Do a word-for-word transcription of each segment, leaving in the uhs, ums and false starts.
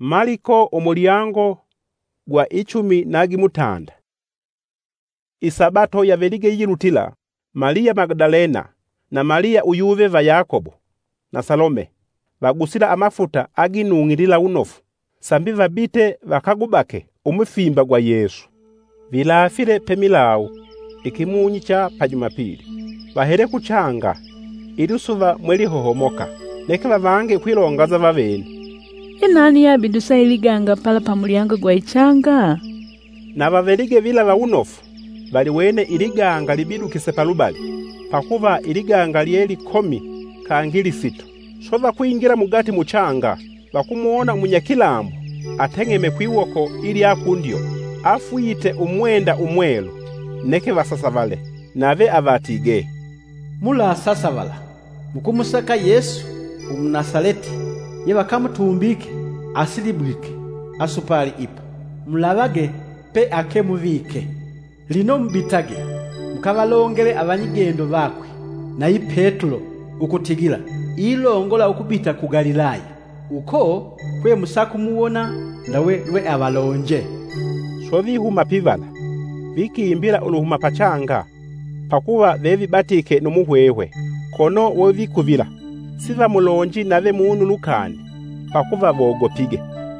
Mariko umulyango gwa icumi na gimutanda. Isabato yavelige yirutila, Maria Magdalena na Maria uyuve va Yakobo na Salome bagusila amafuta aginungilila unofu sambi vabite vakagubake umufimba gwa Yesu. Vilafile pemilau ikimunyi cha pajumapili bahere kuchanga ilusuva mwelihohomoka neke vavange kwilongaza vaveni. Inani yabidusa iliganga pala pa mulyango gwa ichanga? Na vavelige vila va unofu baliwene iliganga libidukise palubali pakuva iliganga lyeli komi kangili sito. Sova kuingira mugati muchanga bakumuona munyakilambo atengeme kwiwoko ili akundio afuyite umwenda umwelo neke vasasavale nave avatige. Mula sasavala mukumusaka Yesu umunasareti ye bakamutumbike asilibwike asupali ipo mulabage pe ake muvike lino mbitage mukabalongere abanyigendo bakwe nayi Petero ukutigila ilongola ukubita ku Galilaya uko kwe musaku muwona ndawe lwe abalonje. So vihuma pivala vikiimbila uluhuma pachanga pakuva vevi batike numuhwehwe kono wovikuvila siva mulonji nave munu lukani pakuva bogopige.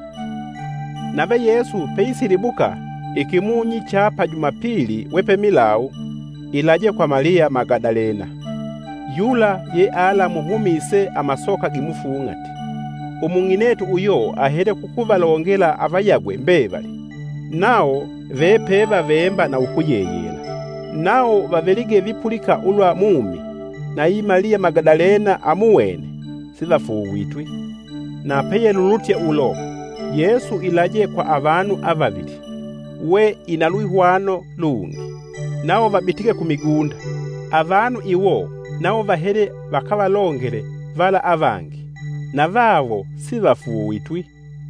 Nave Yesu peisilibuka ikimunyi cha pajumapili wepe milau ilaje kwa Maria Magdalena yula ye ala muhumise amasoka gimufungati. Umung'inetu uyo ahere kukuvalongela avayagwe mbevali nao vepeva vemba na ukuyeyela. Nao vavelige vipulika ulwa mumi na yi Maria Magdalena amuwene sivafuwitwi. Na peye lulutye ulo Yesu ilaje kwa avanu avavili we inaluihwano lungi nao vabitike kumigunda. Avanu iwo nao vahere vakavalongele vala avangi na vavo sivafuwitwi.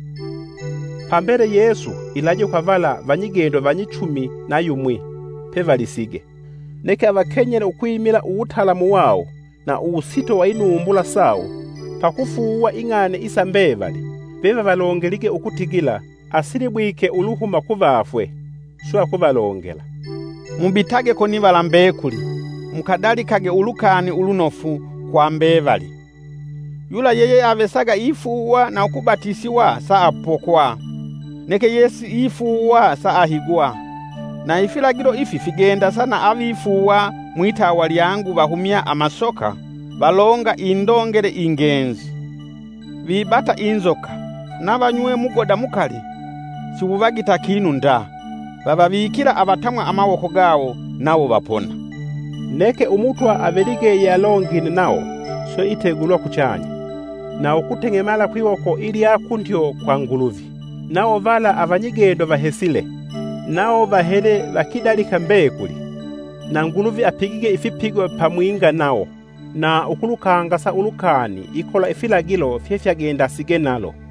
Pambere Yesu ilaje kwa vala vanyigendo vanyicumi na yumwi pevalisige neke avakenyele ukwimila uutalamu wao na uusito wa inumbula sawo pakufuwa ing'ane isa mbevali beva valongelige ukutigila asilibwike uluhuma kuvafwe swa kuvalongela. Mubitage koni vala mbekuli mukadalikage ulukani ulunofu kwa mbevali. Yula yeye avesaga ifuwa na ukubatisiwa saa apokwa neke Yesu ifuwa saa ahigwa na ifilagilo ifi figenda sana avifuwa mwitawa lyangu bahumia amasoka balonga indongele ingenzi vibata inzoka nabanywe mugoda mukali siwuvagita kinu nda bababikira abatamwa amaboko gawo nawo bapona. Neke umutwa avelige yalongine nao so itegulwa kuchanya na ukutengemala kwiwoko ili akundyo kwa nguluvi. Nao vala avanyigendo vahesile nao vahere vakidalika mbekuli na nguluvi apigige ifipigo pamwinga nao na ukulukangasa ulukani ikola ifilagilo fyefyagenda sige nalo.